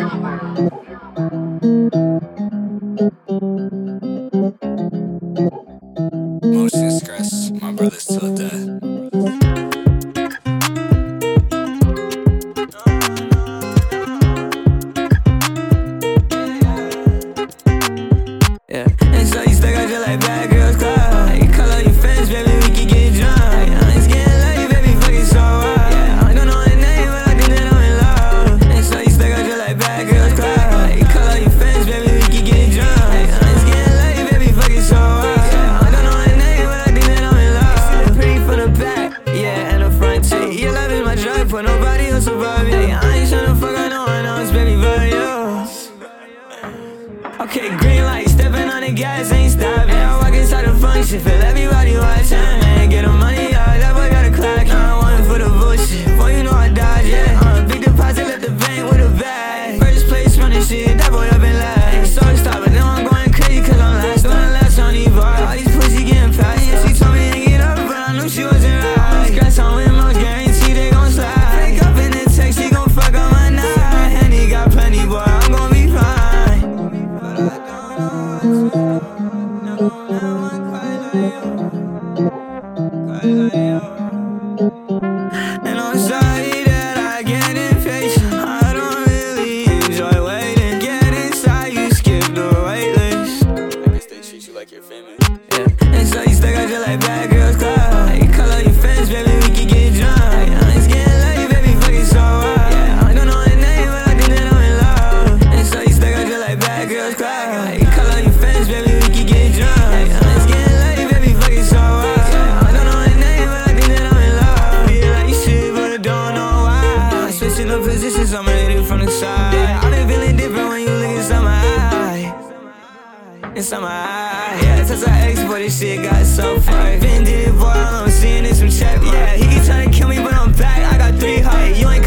Motion stress, my brother's till death. Yeah, and so you stuck out just like bad girls club. You call up your friends, baby, we can get drunk. It's getting late, baby, fuck it so wild. Yeah, I don't know her name, but I think that I'm in love. And so you stuck out just like bad girls club. You call up your friends, baby, we can get drunk. It's getting late, baby, fuck it so wild. Yeah, I don't know her name, but I think that I'm in love. Pretty from the back, yeah, and the front too. Your love is my drug, but nobody else above you. I ain't tryna fuck, I know it's baby, but you. Okay, green light, stepping on the gas, ain't stopping. I walk inside the function, feel everybody watching. Man, get the money out, that boy got a clock. I want for the bullshit, boy, you know I dodge, yeah. Big deposit, left the bank with a bag. First place running shit, that boy up in last. So stop it, now I'm going crazy cause I'm last. Doing the last on these bars, all these pussy getting past. Yeah, she told me to get up, but I knew she wasn't right. Scratch on with most guarantee they gon' slide. Wake up in the text, he gon' fuck on my night. And he got plenty, boy, I'm gon' be fine. And I'm sorry that I get impatient. I don't really enjoy waiting. Get inside, you skip the wait list. I guess they treat you like you're famous. Yeah. And so you stuck out just like bad girls club. You call up your friends, baby, we can get drunk. It's getting late, baby, fuck it so wild. Yeah, I don't know her name, but I think that I'm in love. And so you stuck out just like bad girls club. You call up your friends, baby, we can get drunk. It's getting late, baby, fuck it so wild. Yeah, I don't know her name, but I think that I'm in love. Feel like shit, but I don't know why. Switching up positions, I'ma hit it from the side. Yeah, I've been feeling different when you look inside my eye. Inside my eye, yeah, touch our ex, but this shit got so far. Been did it, boy, I'm seeing this from check. Yeah, he keep trying to kill me, but I'm back. I got 3 heart. You ain't